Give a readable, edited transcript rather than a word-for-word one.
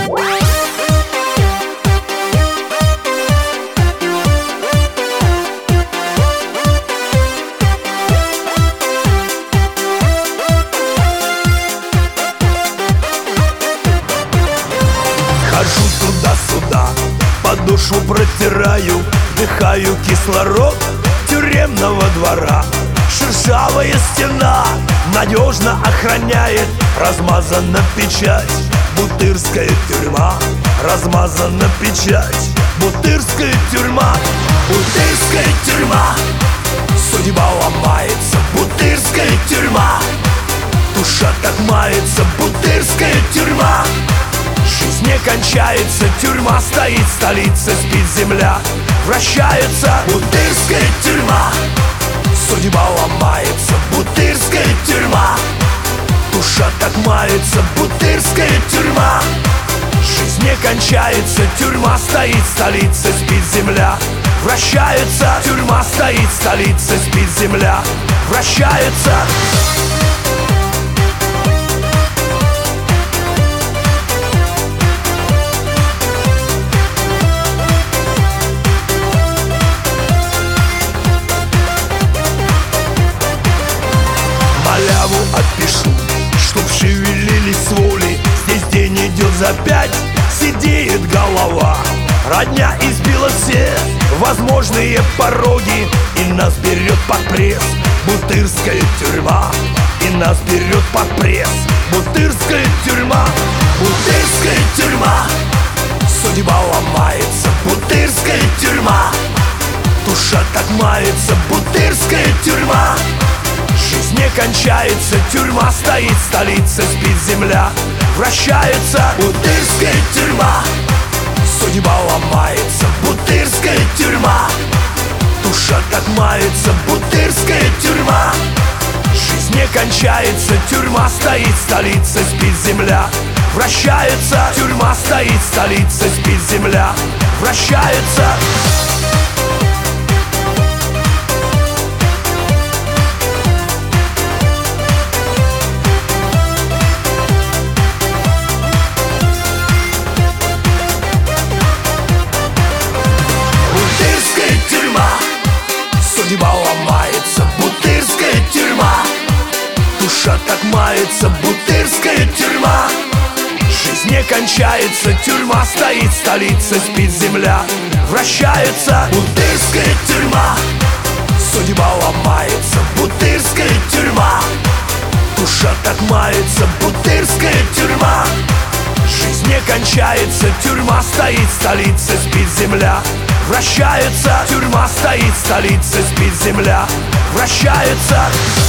Хожу туда-сюда, подошву протираю, вдыхаю кислород тюремного двора. Шершавая стена надежно охраняет, размазана печать, Бутырская тюрьма. Размазана печать, Бутырская тюрьма. Бутырская тюрьма, судьба ломается, Бутырская тюрьма. Душа так мается, Бутырская тюрьма. Жизнь не кончается, тюрьма стоит, столица спит, земля вращается. Бутырская тюрьма, судьба ломается, Бутырская тюрьма. Душа так мается, Бутырская тюрьма. Жизнь не кончается, тюрьма стоит, столица спит, земля вращается. Тюрьма стоит, столица спит, земля вращается. Маляву отпишу, чтоб шевелились с воли. Здесь день идет за 5, сидеет голова. Родня избила все возможные пороги, и нас берет под пресс Бутырская тюрьма. И нас берет под пресс Бутырская тюрьма. Бутырская тюрьма, судьба ломается, Бутырская тюрьма. Душа так мается, Бутырская тюрьма. Жизнь не кончается, тюрьма стоит, столица спит, земля вращается. Бутырская тюрьма, судьба ломается, Бутырская тюрьма. Душа так мается, Бутырская тюрьма. Жизнь не кончается, тюрьма стоит, столица спит, земля вращается. Тюрьма стоит, столица спит, земля вращается. Судьба ломается, Бутырская тюрьма. Душа так мается, Бутырская тюрьма. Жизнь не кончается, тюрьма стоит, столица спит, земля вращается. Бутырская тюрьма, судьба ломается, Бутырская тюрьма. Душа так мается, Бутырская тюрьма. Жизнь не кончается, тюрьма стоит, столица спит, земля вращается. Тюрьма стоит, столица спит, земля вращается.